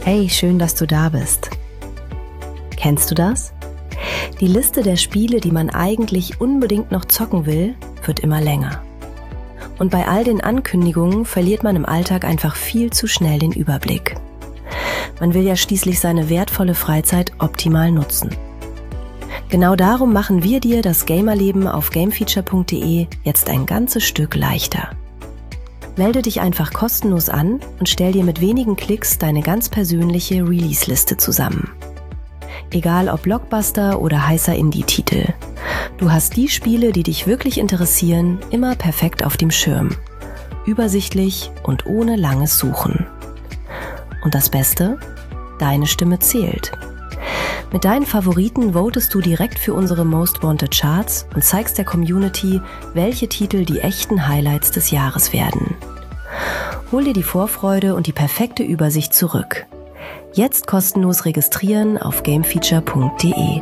Hey, schön, dass du da bist. Kennst du das? Die Liste der Spiele, die man eigentlich unbedingt noch zocken will, wird immer länger. Und bei all den Ankündigungen verliert man im Alltag einfach viel zu schnell den Überblick. Man will ja schließlich seine wertvolle Freizeit optimal nutzen. Genau darum machen wir dir das Gamerleben auf gamefeature.de jetzt ein ganzes Stück leichter. Melde dich einfach kostenlos an und stell dir mit wenigen Klicks deine ganz persönliche Release-Liste zusammen. Egal ob Blockbuster oder heißer Indie-Titel. Du hast die Spiele, die dich wirklich interessieren, immer perfekt auf dem Schirm. Übersichtlich und ohne langes Suchen. Und das Beste? Deine Stimme zählt. Mit deinen Favoriten votest du direkt für unsere Most Wanted Charts und zeigst der Community, welche Titel die echten Highlights des Jahres werden. Hol dir die Vorfreude und die perfekte Übersicht zurück. Jetzt kostenlos registrieren auf gamefeature.de.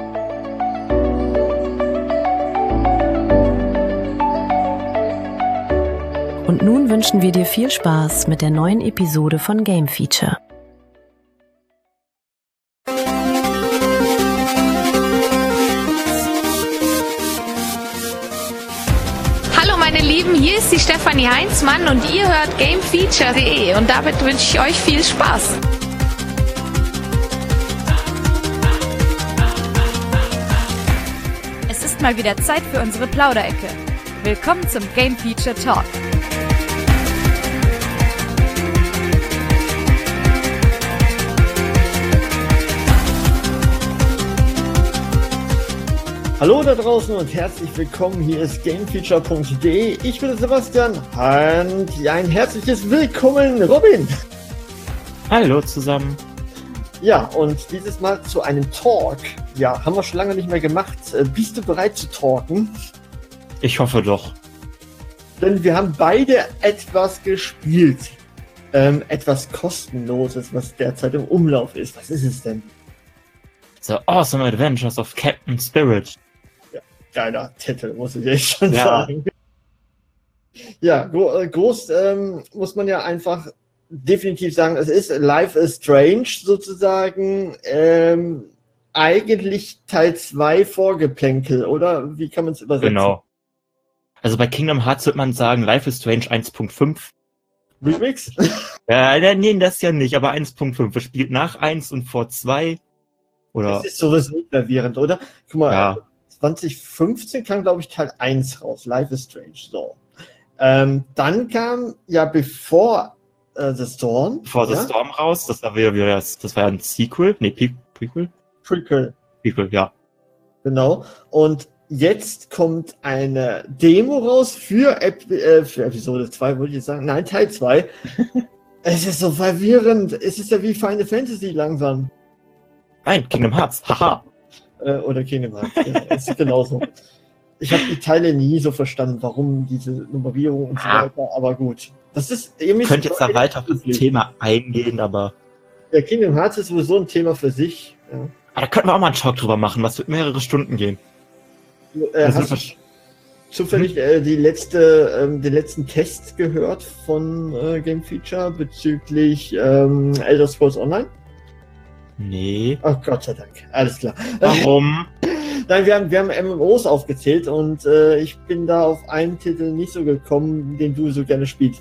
Und nun wünschen wir dir viel Spaß mit der neuen Episode von Game Feature. Hier ist die Stefanie Heinzmann und ihr hört gamefeature.de und damit wünsche ich euch viel Spaß. Es ist mal wieder Zeit für unsere Plauderecke. Willkommen zum Game Feature Talk. Hallo da draußen und herzlich willkommen, hier ist gamefeature.de. Ich bin Sebastian und ein herzliches Willkommen, Robin. Hallo zusammen. Ja, und dieses Mal zu einem Talk. Ja, haben wir schon lange nicht mehr gemacht. Bist du bereit zu talken? Ich hoffe doch. Denn wir haben beide etwas gespielt. Etwas Kostenloses, was derzeit im Umlauf ist. Was ist es denn? The Awesome Adventures of Captain Spirit. Geiler Titel, muss ich echt schon sagen. Ja, groß muss man ja einfach definitiv sagen, es ist Life is Strange sozusagen, eigentlich Teil 2 Vorgeplänkel, oder? Wie kann man es übersetzen? Genau. Also bei Kingdom Hearts wird man sagen, Life is Strange 1.5. Remix? Ja, nee, das ja nicht, aber 1.5. Es spielt nach 1 und vor 2. Oder? Das ist sowas nicht verwirrend, oder? Guck mal, ja. 2015 kam, glaube ich, Teil 1 raus, Life is Strange. So. Dann kam, ja, bevor The Storm. Bevor The Storm raus, das war ja ein Sequel. Nee, Prequel? Prequel, ja. Genau. Und jetzt kommt eine Demo raus für Episode 2, wollte ich sagen. Nein, Teil 2. Es ist so verwirrend. Es ist ja wie Final Fantasy langsam. Nein, Kingdom Hearts. Haha. Oder Kingdom Hearts. Ja, es ist genauso. Ich habe die Teile nie so verstanden, warum diese Nummerierung und so weiter, aber gut. Das ist irgendwie. Ich könnte jetzt da weiter auf das Thema eingehen, aber. Ja, Kingdom Hearts ist sowieso ein Thema für sich. Ja. Aber da könnten wir auch mal einen Talk drüber machen, was wird mehrere Stunden gehen. Hast du zufällig den letzten Test gehört von Game Feature bezüglich Elder Scrolls Online? Nee. Oh Gott sei Dank, alles klar. Warum? Nein, wir haben MMOs aufgezählt und ich bin da auf einen Titel nicht so gekommen, den du so gerne spielst.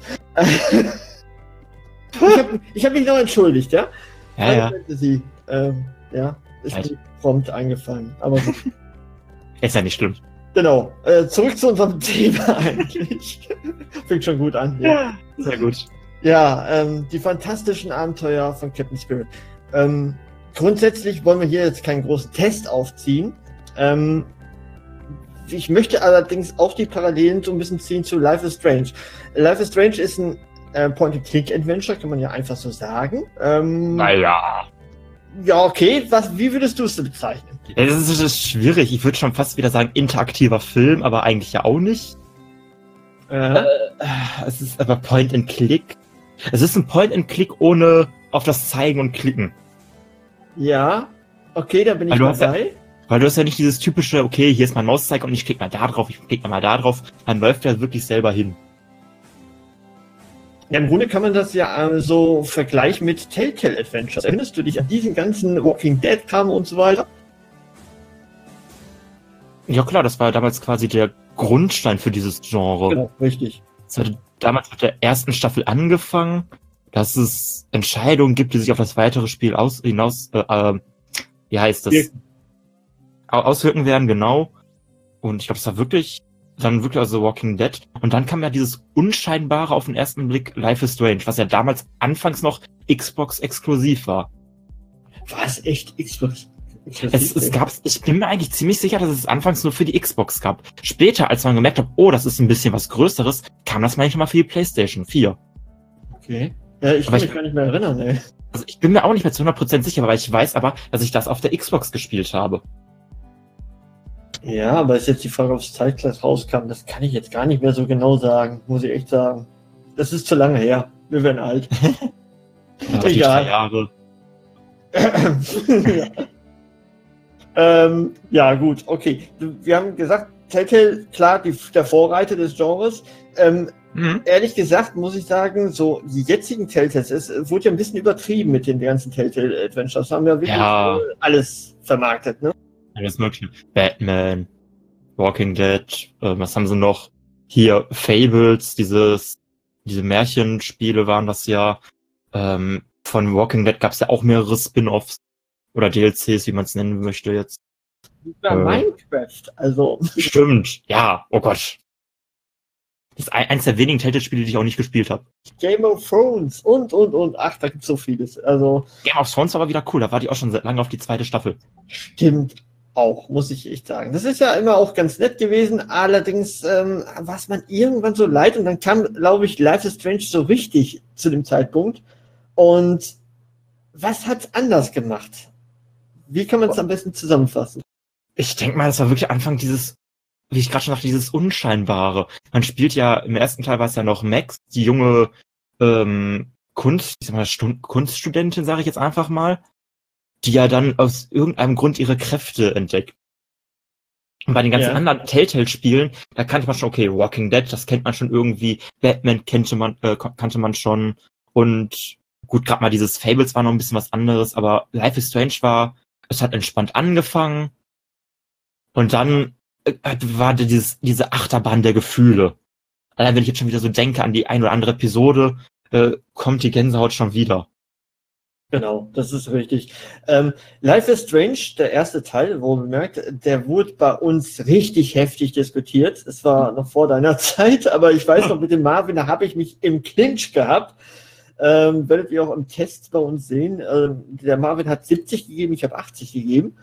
ich hab mich noch entschuldigt, ja? Ja. Fantasy, ist mir prompt eingefallen, aber gut. Ist ja nicht schlimm. Genau, zurück zu unserem Thema eigentlich. Fängt schon gut an. Ja, sehr gut. Ja, die fantastischen Abenteuer von Captain Spirit. Grundsätzlich wollen wir hier jetzt keinen großen Test aufziehen. Ich möchte allerdings auch die Parallelen so ein bisschen ziehen zu Life is Strange. Life is Strange ist ein Point-and-Click-Adventure, kann man ja einfach so sagen. Naja. Ja, okay. Wie würdest du es bezeichnen? Das ist schwierig. Ich würde schon fast wieder sagen interaktiver Film, aber eigentlich ja auch nicht. Es ist aber Point-and-Click. Es ist ein Point-and-Click ohne auf das Zeigen und Klicken. Ja, okay, da bin ich dabei. Weil du hast ja nicht dieses typische, okay, hier ist mein Mauszeiger und ich klicke mal da drauf, ich klicke mal da drauf. Man läuft ja wirklich selber hin. Ja, im Grunde kann man das ja so vergleichen mit Telltale Adventures. Erinnerst du dich an diesen ganzen Walking Dead Kram und so weiter? Ja klar, das war damals quasi der Grundstein für dieses Genre. Genau, richtig. Es hatte damals mit der ersten Staffel angefangen, dass es Entscheidungen gibt, die sich auf das weitere Spiel auswirken werden, genau. Und ich glaube, es war wirklich also Walking Dead. Und dann kam ja dieses Unscheinbare auf den ersten Blick Life is Strange, was ja damals anfangs noch Xbox exklusiv war. War es echt Xbox? Ich bin mir eigentlich ziemlich sicher, dass es anfangs nur für die Xbox gab. Später, als man gemerkt hat, oh, das ist ein bisschen was Größeres, kam das manchmal für die PlayStation 4. Okay. Ja, ich kann mich gar nicht mehr erinnern, ey. Also ich bin mir auch nicht mehr zu 100% sicher, aber ich weiß aber, dass ich das auf der Xbox gespielt habe. Ja, aber ist jetzt die Frage, ob es zeitgleich rauskam, das kann ich jetzt gar nicht mehr so genau sagen, muss ich echt sagen. Das ist zu lange her. Wir werden alt. Ja, die 3 Jahre. Ja, gut, okay. Wir haben gesagt, Telltale, klar, der Vorreiter des Genres. Ehrlich gesagt, muss ich sagen, so die jetzigen Telltales, es wurde ja ein bisschen übertrieben mit den ganzen Telltale Adventures. Haben ja wirklich alles vermarktet, ne? Alles mögliche. Batman, Walking Dead, was haben sie noch? Hier, Fables, diese Märchenspiele waren das ja. Von Walking Dead gab es ja auch mehrere Spin-Offs oder DLCs, wie man es nennen möchte jetzt. Ja, Minecraft, also. Stimmt, ja, oh Gott. Das ist eins der wenigen Telltale-Spiele, die ich auch nicht gespielt habe. Game of Thrones und. Ach, da gibt's so vieles. Also. Game of Thrones war aber wieder cool, da war die auch schon seit lange auf die 2. Staffel. Stimmt. Auch, muss ich echt sagen. Das ist ja immer auch ganz nett gewesen, allerdings war es man irgendwann so leid und dann kam, glaube ich, Life is Strange so richtig zu dem Zeitpunkt. Und was hat's anders gemacht? Wie kann man es am besten zusammenfassen? Ich denke mal, das war wirklich Anfang dieses, wie ich gerade schon sagte, dieses Unscheinbare. Man spielt ja, im ersten Teil war es ja noch Max, die junge Kunststudentin, sage ich jetzt einfach mal, die ja dann aus irgendeinem Grund ihre Kräfte entdeckt. Und bei den ganzen anderen Telltale-Spielen, da kannte man schon, okay, Walking Dead, das kennt man schon irgendwie, Batman kannte man schon und gut, gerade mal dieses Fables war noch ein bisschen was anderes, aber Life is Strange es hat entspannt angefangen und dann war diese Achterbahn der Gefühle. Allein wenn ich jetzt schon wieder so denke an die ein oder andere Episode, kommt die Gänsehaut schon wieder. Genau, das ist richtig. Life is Strange, der erste Teil, wo bemerkt, der wurde bei uns richtig heftig diskutiert. Es war noch vor deiner Zeit, aber ich weiß noch, mit dem Marvin, da habe ich mich im Clinch gehabt. Werdet ihr auch im Test bei uns sehen. Der Marvin hat 70 gegeben, ich habe 80 gegeben.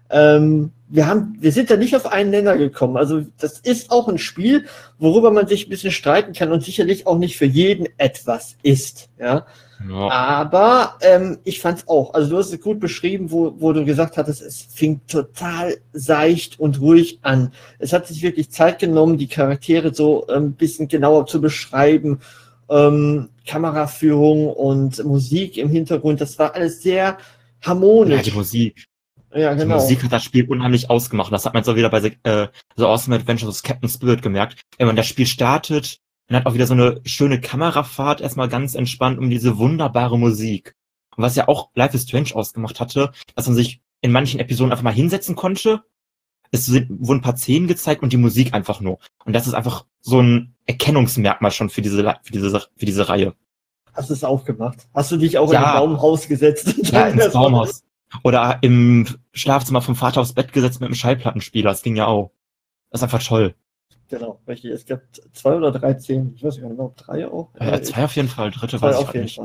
Wir sind da nicht auf einen Nenner gekommen. Also das ist auch ein Spiel, worüber man sich ein bisschen streiten kann und sicherlich auch nicht für jeden etwas ist. Ja. Ja. Aber ich fand's auch. Also du hast es gut beschrieben, wo du gesagt hattest, es fing total seicht und ruhig an. Es hat sich wirklich Zeit genommen, die Charaktere so ein bisschen genauer zu beschreiben. Kameraführung und Musik im Hintergrund, das war alles sehr harmonisch. Ja, die Musik. Ja, genau. Die Musik hat das Spiel unheimlich ausgemacht. Das hat man so wieder bei The Awesome Adventures of Captain Spirit gemerkt. Wenn man das Spiel startet, dann hat auch wieder so eine schöne Kamerafahrt, erstmal ganz entspannt um diese wunderbare Musik. Und was ja auch Life is Strange ausgemacht hatte, dass man sich in manchen Episoden einfach mal hinsetzen konnte. Es wurden ein paar Szenen gezeigt und die Musik einfach nur. Und das ist einfach so ein Erkennungsmerkmal schon für diese Reihe. Hast du es auch gemacht? Hast du dich auch in ein Baumhaus gesetzt? Ja, ins Baumhaus. Oder im Schlafzimmer vom Vater aufs Bett gesetzt mit einem Schallplattenspieler. Das ging ja auch. Das ist einfach toll. Genau, richtig. Es gab 2 oder 3 Szenen. Ich weiß gar nicht mehr, ob 3 auch. 2 auf jeden Fall, 3. weiß ich nicht.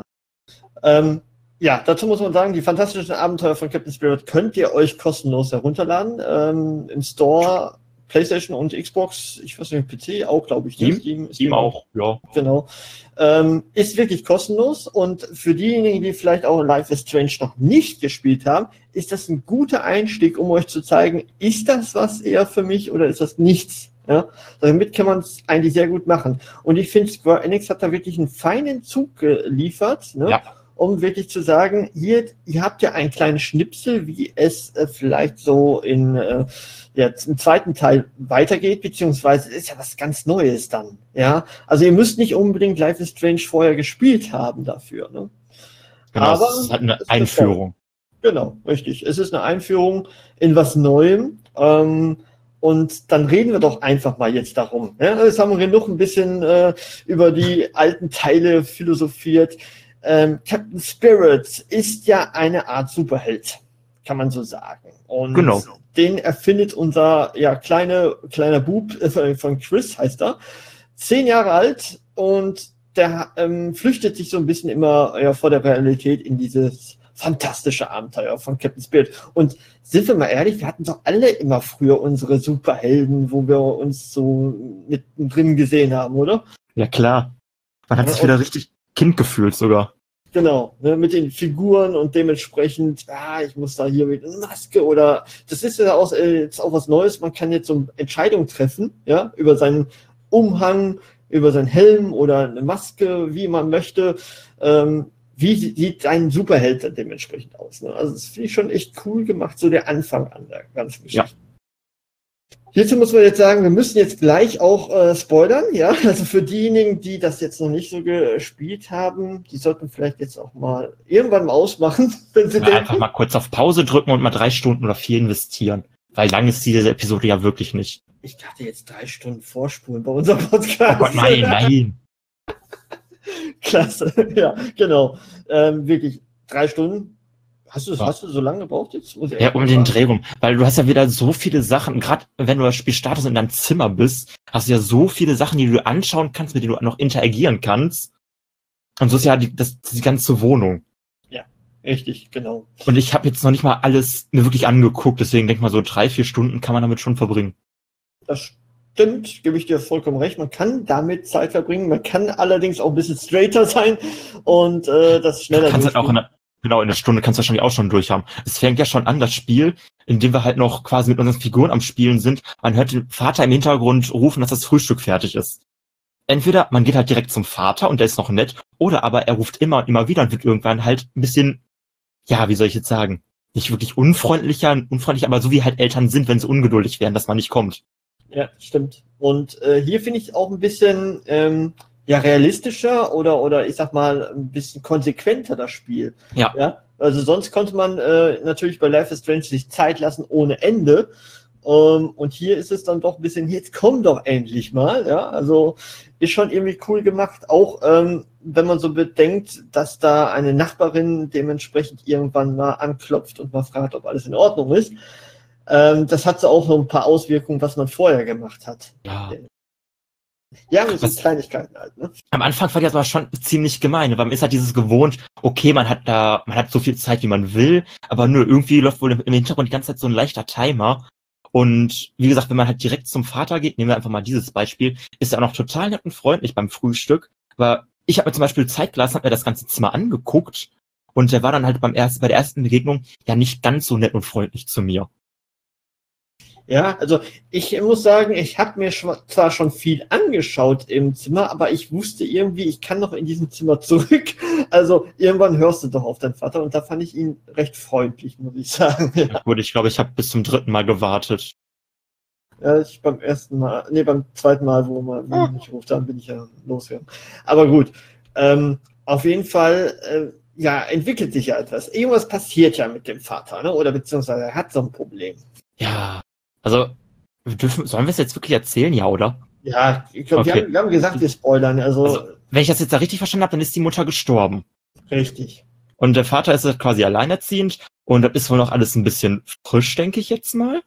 Ja, dazu muss man sagen, die fantastischen Abenteuer von Captain Spirit könnt ihr euch kostenlos herunterladen. Im Store, PlayStation und Xbox, ich weiß nicht, PC auch, glaube ich. Steam auch, ja. Genau. Ist wirklich kostenlos und für diejenigen, die vielleicht auch Life is Strange noch nicht gespielt haben, ist das ein guter Einstieg, um euch zu zeigen, ist das was eher für mich oder ist das nichts? Ja? Damit kann man es eigentlich sehr gut machen. Und ich finde, Square Enix hat da wirklich einen feinen Zug geliefert. Ne? Ja. um wirklich zu sagen, hier, ihr habt ja einen kleinen Schnipsel, wie es vielleicht so im zweiten Teil weitergeht, beziehungsweise ist ja was ganz Neues dann. Ja, also ihr müsst nicht unbedingt Life is Strange vorher gespielt haben dafür. Ne? Genau, Aber es ist halt eine Einführung. Genau, richtig. Es ist eine Einführung in was Neuem. Und dann reden wir doch einfach mal jetzt darum. Ja? Jetzt haben wir genug ein bisschen über die alten Teile philosophiert. Captain Spirit ist ja eine Art Superheld, kann man so sagen. Und genau. Den erfindet unser kleiner Bub von Chris, heißt er. 10 Jahre alt und der flüchtet sich so ein bisschen immer vor der Realität in dieses fantastische Abenteuer von Captain Spirit. Und sind wir mal ehrlich, wir hatten doch alle immer früher unsere Superhelden, wo wir uns so mittendrin gesehen haben, oder? Ja, klar. Man hat sich wieder richtig Kind gefühlt sogar. Genau, ne, mit den Figuren und dementsprechend, ich muss da hier mit einer Maske oder, das ist ja auch, jetzt auch was Neues, man kann jetzt so Entscheidungen treffen, ja, über seinen Umhang, über seinen Helm oder eine Maske, wie man möchte. Wie sieht ein Superheld dann dementsprechend aus? Ne? Also das finde ich schon echt cool gemacht, so der Anfang an der ganzen Geschichte. Ja. Hierzu muss man jetzt sagen, wir müssen jetzt gleich auch spoilern, ja. Also für diejenigen, die das jetzt noch nicht so gespielt haben, die sollten vielleicht jetzt auch mal irgendwann mal ausmachen, wenn sie denken. Einfach mal kurz auf Pause drücken und mal 3 Stunden oder 4 investieren. Weil lang ist diese Episode ja wirklich nicht. Ich dachte jetzt 3 Stunden vorspulen bei unserem Podcast. Oh Gott, nein. Klasse, ja, genau. Wirklich 3 Stunden. Hast du so lange gebraucht jetzt? Ja, um den Dreh rum. Weil du hast ja wieder so viele Sachen, gerade wenn du das Spiel startest und in deinem Zimmer bist, hast du ja so viele Sachen, die du anschauen kannst, mit denen du noch interagieren kannst. Und so ist ja die ganze Wohnung. Ja, richtig, genau. Und ich habe jetzt noch nicht mal alles mir wirklich angeguckt, deswegen denk mal so 3-4 Stunden kann man damit schon verbringen. Das stimmt, gebe ich dir vollkommen recht. Man kann damit Zeit verbringen, man kann allerdings auch ein bisschen straighter sein und das schneller durchgehen. Halt auch in einer Stunde kannst du wahrscheinlich auch schon durch haben. Es fängt ja schon an, das Spiel, in dem wir halt noch quasi mit unseren Figuren am Spielen sind. Man hört den Vater im Hintergrund rufen, dass das Frühstück fertig ist. Entweder man geht halt direkt zum Vater und der ist noch nett, oder aber er ruft immer und immer wieder und wird irgendwann halt ein bisschen, ja, wie soll ich jetzt sagen, nicht wirklich unfreundlich, aber so wie halt Eltern sind, wenn sie ungeduldig werden, dass man nicht kommt. Ja, stimmt. Und hier finde ich auch ein bisschen realistischer oder ich sag mal ein bisschen konsequenter das Spiel. Ja. Also sonst konnte man natürlich bei Life is Strange sich Zeit lassen ohne Ende. Und hier ist es dann doch ein bisschen, jetzt komm doch endlich mal. Ja, also ist schon irgendwie cool gemacht. Auch wenn man so bedenkt, dass da eine Nachbarin dementsprechend irgendwann mal anklopft und mal fragt, ob alles in Ordnung ist. Das hat so auch noch ein paar Auswirkungen, was man vorher gemacht hat. Ja, mit so Kleinigkeiten halt, ne? Am Anfang fand ich das aber schon ziemlich gemein, weil man ist halt dieses gewohnt, okay, man hat so viel Zeit, wie man will, aber nö, irgendwie läuft wohl im Hintergrund die ganze Zeit so ein leichter Timer. Und wie gesagt, wenn man halt direkt zum Vater geht, nehmen wir einfach mal dieses Beispiel, ist er auch noch total nett und freundlich beim Frühstück. Aber ich habe mir zum Beispiel Zeit gelassen, habe mir das ganze Zimmer angeguckt und der war dann halt bei der ersten Begegnung ja nicht ganz so nett und freundlich zu mir. Ja, also ich muss sagen, ich habe mir zwar schon viel angeschaut im Zimmer, aber ich wusste irgendwie, ich kann noch in diesem Zimmer zurück. Also irgendwann hörst du doch auf deinen Vater und da fand ich ihn recht freundlich, muss ich sagen. Ja, gut, ich glaube, ich habe bis zum 3. Mal gewartet. Ja, beim zweiten Mal, wo man mich ruft, dann bin ich ja losgegangen. Aber gut, auf jeden Fall, entwickelt sich ja etwas. Irgendwas passiert ja mit dem Vater, ne? Oder beziehungsweise er hat so ein Problem. Ja. Also, sollen wir es jetzt wirklich erzählen, ja, oder? Ja, ich glaube, okay. wir haben gesagt, wir spoilern. Also, wenn ich das jetzt da richtig verstanden habe, dann ist die Mutter gestorben. Richtig. Und der Vater ist quasi alleinerziehend und das ist wohl noch alles ein bisschen frisch, denke ich jetzt mal.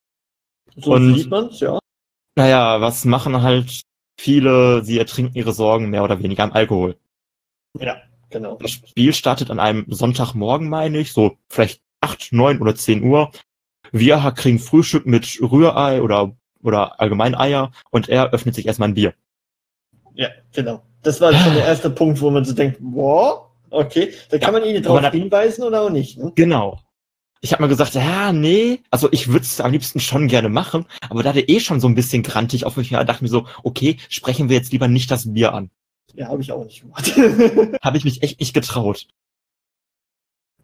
So sieht man's, ja. Naja, was machen halt viele? Sie ertrinken ihre Sorgen mehr oder weniger am Alkohol. Ja, genau. Das Spiel startet an einem Sonntagmorgen, meine ich, so vielleicht 8, 9 oder 10 Uhr. Wir kriegen Frühstück mit Rührei oder allgemein Eier und er öffnet sich erstmal ein Bier. Ja, genau. Das war schon der erste Punkt, wo man so denkt, wow, okay, da kann man ihn drauf hinweisen oder auch nicht. Ne? Genau. Ich habe mir gesagt, nee, also ich würde es am liebsten schon gerne machen, aber da der schon so ein bisschen grantig auf mich war, dachte ich mir so, okay, sprechen wir jetzt lieber nicht das Bier an. Ja, habe ich auch nicht gemacht. Habe ich mich echt nicht getraut.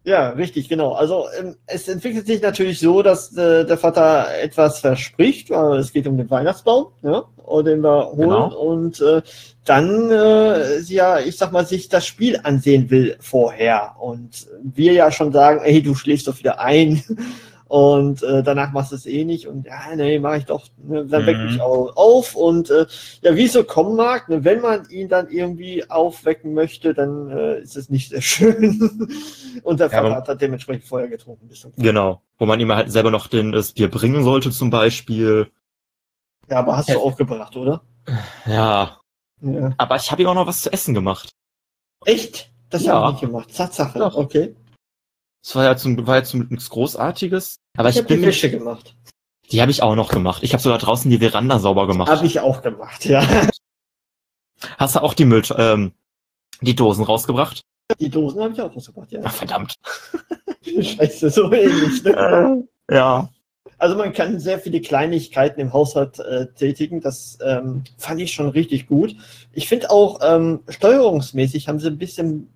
Ja, richtig, genau. Also es entwickelt sich natürlich so, dass der Vater etwas verspricht, weil es geht um den Weihnachtsbaum, ja, den wir holen Genau. und dann sie ja, ich sag mal, sich das Spiel ansehen will vorher und wir ja schon sagen, ey, du schläfst doch wieder ein und danach machst du es eh nicht und ja, nee, mach ich doch, ne, dann weck mich auch auf und ja, wie es so kommen mag, ne, wenn man ihn dann irgendwie aufwecken möchte, dann ist es nicht sehr schön. Und der Vater hat dementsprechend vorher getrunken. Genau. Wo man ihm halt selber noch das Bier bringen sollte, zum Beispiel. Ja, aber hast du auch gebracht, oder? Ja. Ja. Aber ich habe ihm auch noch was zu essen gemacht. Echt? Das habe ich nicht gemacht. Tatsache. Doch. Okay. Das war jetzt nichts Großartiges. Aber ich bin die Wäsche gemacht. Die habe ich auch noch gemacht. Ich habe sogar draußen die Veranda sauber gemacht. Habe ich auch gemacht, ja. Hast du auch die Dosen rausgebracht? Die Dosen habe ich auch rausgebracht, ja. Ach, verdammt. Scheiße, so ähnlich, ne? Ja. Also man kann sehr viele Kleinigkeiten im Haushalt tätigen. Das fand ich schon richtig gut. Ich finde auch, steuerungsmäßig haben sie ein bisschen,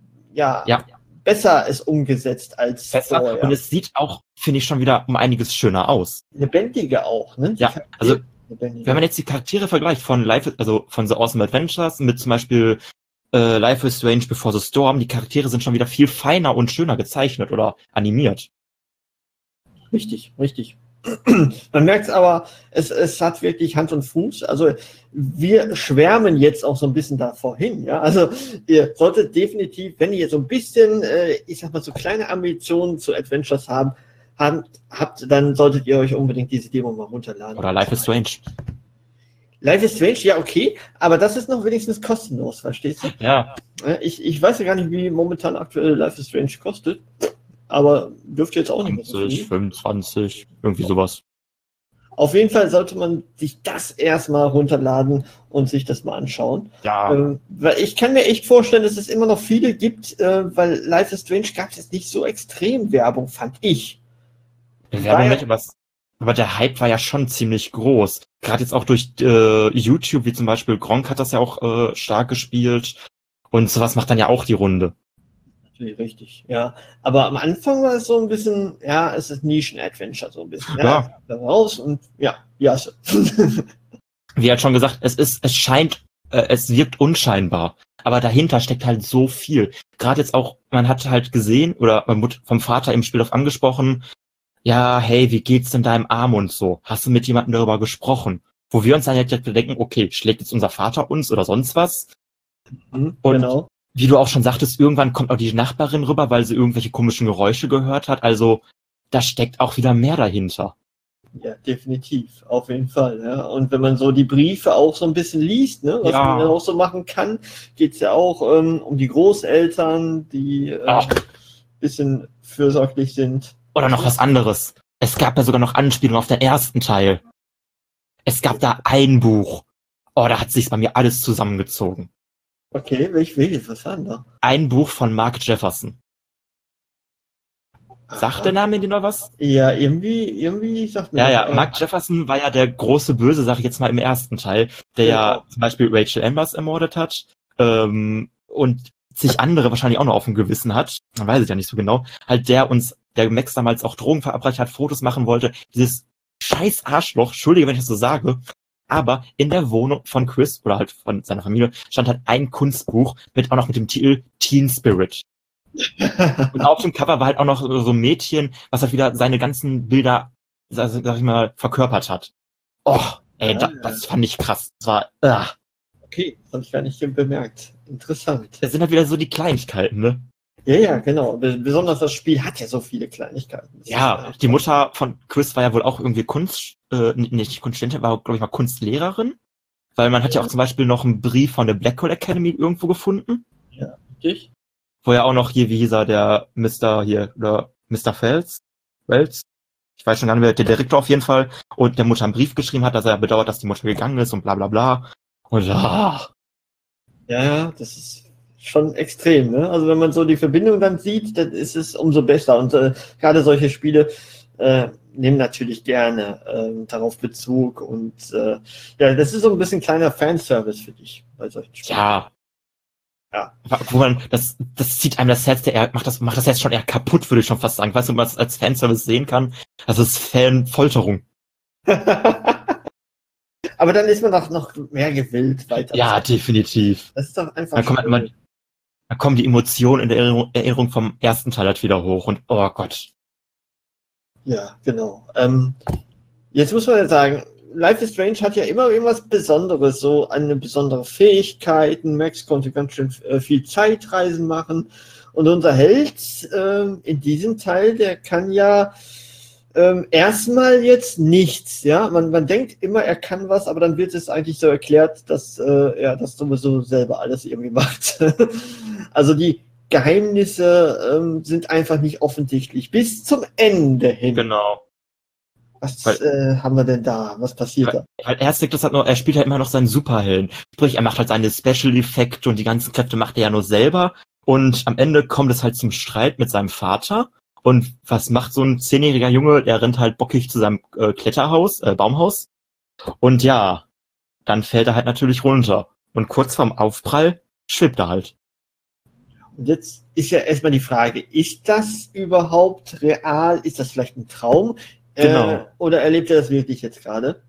besser es umgesetzt als vorher. Und es sieht auch, finde ich, schon wieder um einiges schöner aus. Lebendiger auch, ne? Ja, also wenn man jetzt die Charaktere vergleicht von von The Awesome Adventures mit zum Beispiel Life is Strange Before the Storm, die Charaktere sind schon wieder viel feiner und schöner gezeichnet oder animiert. Richtig. Man merkt es aber, es hat wirklich Hand und Fuß. Also wir schwärmen jetzt auch so ein bisschen davor hin. Ja? Also ihr solltet definitiv, wenn ihr so ein bisschen, ich sag mal, so kleine Ambitionen zu Adventures habt, dann solltet ihr euch unbedingt diese Demo mal runterladen. Oder Life is Strange. Life is Strange, ja, okay, aber das ist noch wenigstens kostenlos, verstehst du? Ja. Ich weiß ja gar nicht, wie momentan aktuell Life is Strange kostet, aber dürfte jetzt auch nicht mehr so 20, viel. 25, irgendwie sowas. Auf jeden Fall sollte man sich das erstmal runterladen und sich das mal anschauen. Ja. Weil ich kann mir echt vorstellen, dass es immer noch viele gibt, weil Life is Strange gab es jetzt nicht so extrem Werbung, fand ich. Aber der Hype war ja schon ziemlich groß. Gerade jetzt auch durch YouTube, wie zum Beispiel Gronkh hat das ja auch stark gespielt. Und sowas macht dann ja auch die Runde. Natürlich, richtig, ja. Aber am Anfang war es so ein bisschen, ja, es ist Nischen-Adventure so ein bisschen. Ja. Raus und ja. Wie halt schon gesagt, es wirkt unscheinbar. Aber dahinter steckt halt so viel. Gerade jetzt auch, man hat halt gesehen, oder vom Vater im Spiel auf angesprochen, ja, hey, wie geht's denn deinem Arm und so? Hast du mit jemandem darüber gesprochen? Wo wir uns dann jetzt denken, okay, schlägt jetzt unser Vater uns oder sonst was? Und genau. Wie du auch schon sagtest, irgendwann kommt auch die Nachbarin rüber, weil sie irgendwelche komischen Geräusche gehört hat. Also da steckt auch wieder mehr dahinter. Ja, definitiv, auf jeden Fall. Ja. Und wenn man so die Briefe auch so ein bisschen liest, ne, was man auch so machen kann, geht's ja auch um die Großeltern, die bisschen fürsorglich sind. Oder noch was anderes. Es gab ja sogar noch Anspielungen auf den ersten Teil. Es gab da ein Buch. Oh, da hat sich's bei mir alles zusammengezogen. Okay, welches? Was war denn da? Ein Buch von Mark Jefferson. Sagt der Name dir noch was? Ja, irgendwie sagt mir Ja, Mark Jefferson war ja der große Böse, sag ich jetzt mal, im ersten Teil, der ja zum Beispiel Rachel Ambers ermordet hat und sich andere wahrscheinlich auch noch auf dem Gewissen hat. Man weiß es ja nicht so genau. Halt der Max damals auch Drogen verabreicht hat, Fotos machen wollte. Dieses scheiß Arschloch, entschuldige, wenn ich das so sage, aber in der Wohnung von Chris oder halt von seiner Familie stand halt ein Kunstbuch auch noch mit dem Titel Teen Spirit. Und auf dem Cover war halt auch noch so ein Mädchen, was halt wieder seine ganzen Bilder, sag ich mal, verkörpert hat. Oh, ey, das fand ich krass. Das war, Okay, das habe ich gar nicht bemerkt. Interessant. Das sind halt wieder so die Kleinigkeiten, ne? Ja, genau. Besonders das Spiel hat ja so viele Kleinigkeiten. Ja, die Mutter von Chris war ja wohl auch irgendwie nicht Kunststudentin, war, glaube ich, mal Kunstlehrerin. Weil man hat ja auch zum Beispiel noch einen Brief von der Blackhole Academy irgendwo gefunden. Ja, richtig. Wo ja auch noch hier, wie hieß er, der Mr. Wells? Ich weiß schon gar nicht mehr, der Direktor auf jeden Fall. Und der Mutter einen Brief geschrieben hat, dass er bedauert, dass die Mutter gegangen ist und bla bla bla. Und ja, das ist schon extrem, ne? Also wenn man so die Verbindung dann sieht, dann ist es umso besser. Und gerade solche Spiele nehmen natürlich gerne darauf Bezug. Und das ist so ein bisschen kleiner Fanservice für dich bei solchen Spielen. Ja. Ja. Wo man, das zieht einem das Herz, macht das Herz schon eher kaputt, würde ich schon fast sagen. Weißt du, man es als Fanservice sehen kann. Das ist Fanfolterung. Aber dann ist man doch noch mehr gewillt weiter. Ja, definitiv. Das ist doch einfach dann kommen die Emotionen in der Erinnerung vom ersten Teil halt wieder hoch und oh Gott. Ja, genau. Jetzt muss man ja sagen, Life is Strange hat ja immer irgendwas Besonderes, so eine besondere Fähigkeit. Max konnte ganz schön viel Zeitreisen machen. Und unser Held in diesem Teil, der kann ja erstmal jetzt nichts. Ja, man denkt immer, er kann was, aber dann wird es eigentlich so erklärt, dass er das sowieso selber alles irgendwie macht. Also die Geheimnisse sind einfach nicht offensichtlich. Bis zum Ende hin. Genau. Was haben wir denn da? Was passiert da? Weil er spielt halt immer noch seinen Superhelden. Sprich, er macht halt seine Special-Effekte und die ganzen Kräfte macht er ja nur selber. Und am Ende kommt es halt zum Streit mit seinem Vater. Und was macht so ein 10-jähriger Junge? Der rennt halt bockig zu seinem Baumhaus. Und ja, dann fällt er halt natürlich runter. Und kurz vorm Aufprall schwebt er halt. Und jetzt ist ja erstmal die Frage, ist das überhaupt real? Ist das vielleicht ein Traum? Genau. Oder erlebt er das wirklich jetzt gerade?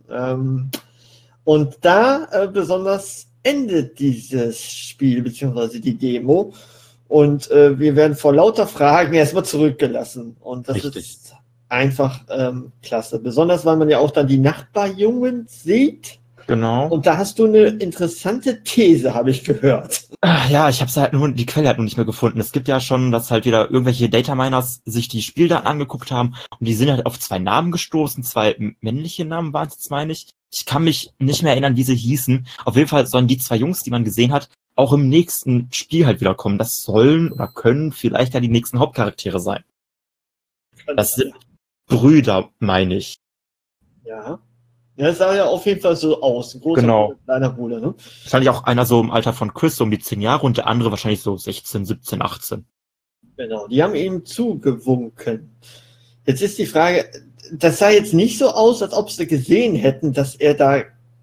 Und da besonders endet dieses Spiel, beziehungsweise die Demo. Und wir werden vor lauter Fragen erstmal zurückgelassen. Und das ist einfach klasse. Besonders, weil man ja auch dann die Nachbarjungen sieht. Genau. Und da hast du eine interessante These, habe ich gehört. Ja, ich habe die Quelle halt noch nicht mehr gefunden. Es gibt ja schon, dass halt wieder irgendwelche Dataminers sich die Spieldaten angeguckt haben und die sind halt auf 2 Namen gestoßen, 2 männliche Namen waren es jetzt, meine ich. Ich kann mich nicht mehr erinnern, wie sie hießen. Auf jeden Fall sollen die 2 Jungs, die man gesehen hat, auch im nächsten Spiel halt wieder kommen. Das sollen oder können vielleicht ja die nächsten Hauptcharaktere sein. Das sind Brüder, meine ich. Ja. Ja, das sah ja auf jeden Fall so aus. Ein großer Genau. Bruder, kleiner Bruder, ne? Wahrscheinlich auch einer so im Alter von Chris, so um die 10 Jahre und der andere wahrscheinlich so 16, 17, 18. Genau, die haben ihm zugewunken. Jetzt ist die Frage, das sah jetzt nicht so aus, als ob sie gesehen hätten, dass er da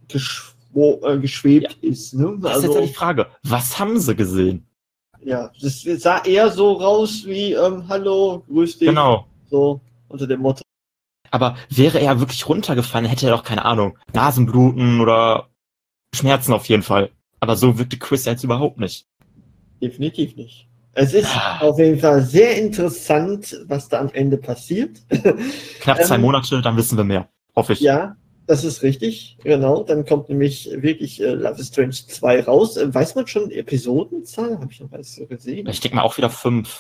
geschwebt ist. Ne? Das ist jetzt ja die Frage, was haben sie gesehen? Ja, das sah eher so raus wie, hallo, grüß dich. Genau. So, unter dem Motto. Aber wäre er wirklich runtergefallen, hätte er doch, keine Ahnung, Nasenbluten oder Schmerzen auf jeden Fall. Aber so wirkte Chris jetzt überhaupt nicht. Definitiv nicht. Es ist auf jeden Fall sehr interessant, was da am Ende passiert. Knapp 2 Monate, dann wissen wir mehr. Hoffe ich. Ja, das ist richtig. Genau, dann kommt nämlich wirklich Life is Strange 2 raus. Weiß man schon Episodenzahl? Habe ich noch was so gesehen? Ich denke mal auch wieder 5.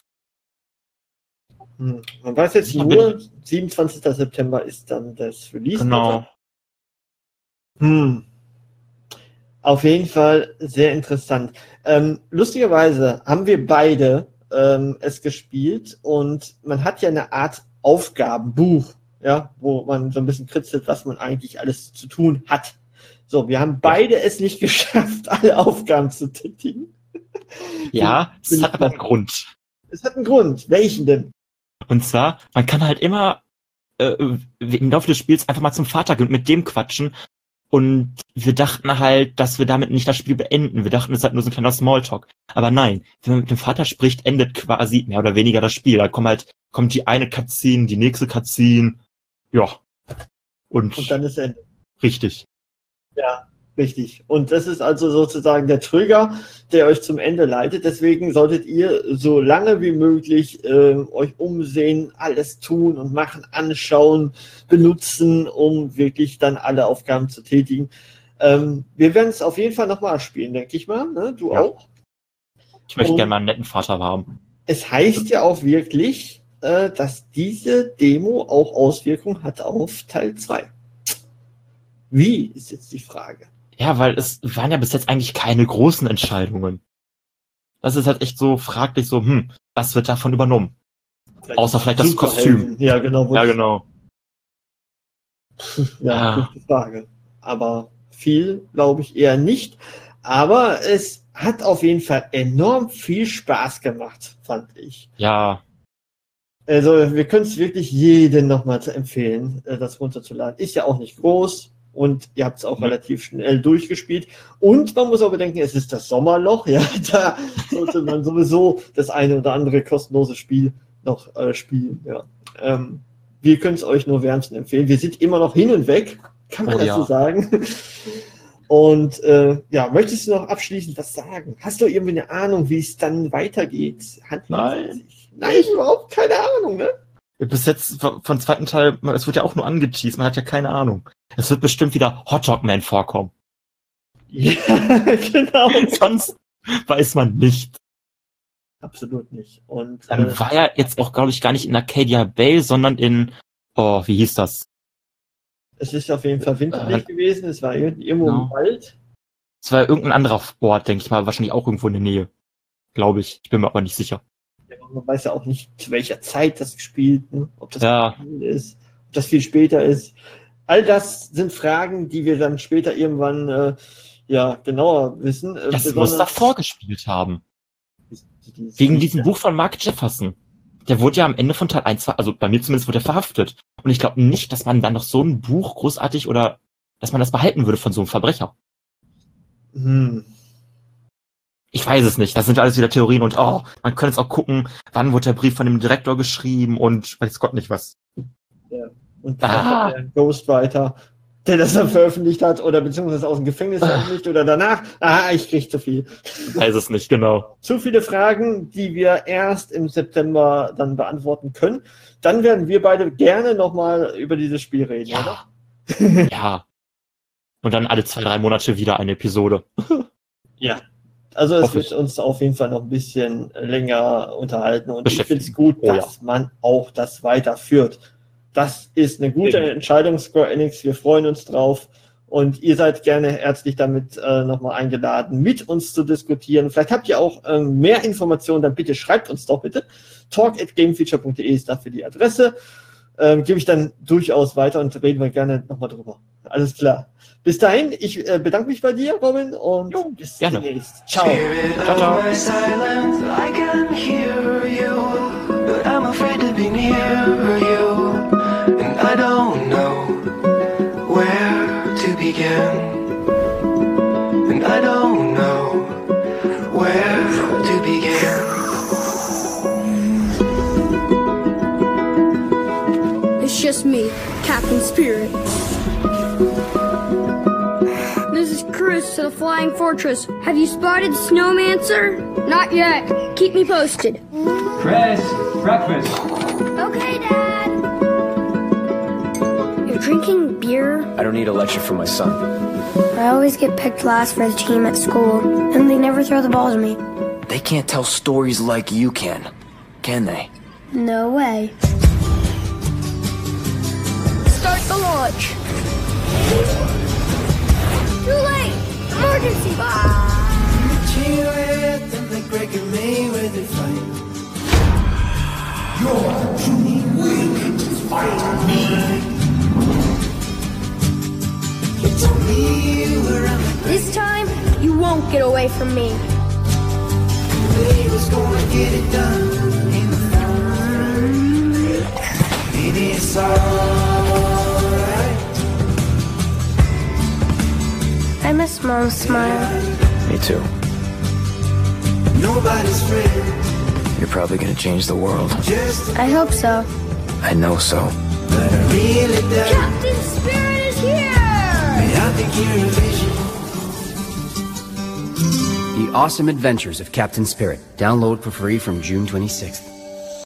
Man weiß jetzt nur, 27. September ist dann das Release. Genau. Auf jeden Fall sehr interessant. Lustigerweise haben wir beide es gespielt und man hat ja eine Art Aufgabenbuch, ja, wo man so ein bisschen kritzelt, was man eigentlich alles zu tun hat. So, wir haben beide es nicht geschafft, alle Aufgaben zu tätigen. Ja, es hat aber einen Grund. Es hat einen Grund. Welchen denn? Und zwar, man kann halt immer im Laufe des Spiels einfach mal zum Vater gehen und mit dem quatschen. Und wir dachten halt, dass wir damit nicht das Spiel beenden. Wir dachten, es ist halt nur so ein kleiner Smalltalk. Aber nein, wenn man mit dem Vater spricht, endet quasi mehr oder weniger das Spiel. Da kommt die eine Cutscene, die nächste Cutscene. Ja. Und dann ist Ende. Richtig. Ja, richtig. Und das ist also sozusagen der Trigger, der euch zum Ende leitet. Deswegen solltet ihr so lange wie möglich euch umsehen, alles tun und machen, anschauen, benutzen, um wirklich dann alle Aufgaben zu tätigen. Wir werden es auf jeden Fall nochmal spielen, denke ich mal. Ne? Du auch? Ich möchte gerne mal einen netten Vater haben. Es heißt ja auch wirklich, dass diese Demo auch Auswirkungen hat auf Teil 2. Wie, ist jetzt die Frage. Ja, weil es waren ja bis jetzt eigentlich keine großen Entscheidungen. Das ist halt echt so fraglich so, was wird davon übernommen? Außer vielleicht das Kostüm. Ja, genau. Ja, genau. Ja, gute Frage. Aber viel glaube ich eher nicht. Aber es hat auf jeden Fall enorm viel Spaß gemacht, fand ich. Ja. Also wir können es wirklich jedem nochmal empfehlen, das runterzuladen. Ist ja auch nicht groß. und ihr habt es auch relativ schnell durchgespielt. Und man muss auch bedenken, es ist das Sommerloch, ja, da sollte man sowieso das eine oder andere kostenlose Spiel noch spielen, ja. Wir können es euch nur wärmstens empfehlen. Wir sind immer noch hin und weg, kann man das so sagen. Und möchtest du noch abschließend was sagen? Hast du irgendwie eine Ahnung, wie es dann weitergeht? Nein, überhaupt keine Ahnung, ne? Bis jetzt vom zweiten Teil, es wird ja auch nur angeteased, man hat ja keine Ahnung. Es wird bestimmt wieder Hot Dog Man vorkommen. Ja, genau. Sonst weiß man nicht. Absolut nicht. Und war ja jetzt auch, glaube ich, gar nicht in Arcadia Bay, sondern in, wie hieß das? Es ist auf jeden Fall winterlich gewesen, es war irgendwo im Wald. Es war irgendein anderer Ort, denke ich mal, wahrscheinlich auch irgendwo in der Nähe. Glaube ich bin mir aber nicht sicher. Ja, man weiß ja auch nicht, zu welcher Zeit das gespielt, ne? Ob das ist, ob das viel später ist. All das sind Fragen, die wir dann später irgendwann genauer wissen. Das muss davor gespielt haben. Wegen diesem Buch von Mark Jefferson. Der wurde ja am Ende von Teil 1, also bei mir zumindest, wurde er verhaftet. Und ich glaube nicht, dass man dann noch so ein Buch großartig oder dass man das behalten würde von so einem Verbrecher. Ich weiß es nicht. Das sind alles wieder Theorien und man könnte jetzt auch gucken, wann wurde der Brief von dem Direktor geschrieben und weiß Gott nicht was. Ja. Und der Ghostwriter, der das dann veröffentlicht hat oder beziehungsweise aus dem Gefängnis veröffentlicht oder danach. Ich krieg zu viel. Ich weiß es nicht, genau. Zu viele Fragen, die wir erst im September dann beantworten können. Dann werden wir beide gerne nochmal über dieses Spiel reden, oder? Ja. Und dann alle 2-3 Monate wieder eine Episode. Ja. Also es wird uns auf jeden Fall noch ein bisschen länger unterhalten und ich finde es gut, dass man auch das weiterführt. Das ist eine gute Entscheidung, Square Enix. Wir freuen uns drauf. Und ihr seid gerne herzlich damit nochmal eingeladen, mit uns zu diskutieren. Vielleicht habt ihr auch mehr Informationen, dann bitte schreibt uns doch bitte. talk@gamefeature.de ist dafür die Adresse. Gebe ich dann durchaus weiter und reden wir gerne nochmal drüber. Alles klar. Bis dahin, ich bedanke mich bei dir, Robin, und bis demnächst. Ciao. Ciao, I don't know where to begin, and I don't know where to begin. It's just me, Captain Spirit. This is Chris to the Flying Fortress. Have you spotted Snowmancer? Not yet. Keep me posted. Chris, breakfast. Okay, Dad. Drinking beer? I don't need a lecture from my son. I always get picked last for the team at school, and they never throw the ball to me. They can't tell stories like you can they? No way. Start the launch. Too late! Emergency! You're too weak to fight me. This time, you won't get away from me. He was gonna get it done in the morning. It is alright. I miss Mom's smile. Me too. Nobody's friend. You're probably gonna change the world. I hope so. I know so. But I really doubt. Captain Spirit is here! I think you're a vision. The Awesome Adventures of Captain Spirit. Download for free from June 26th.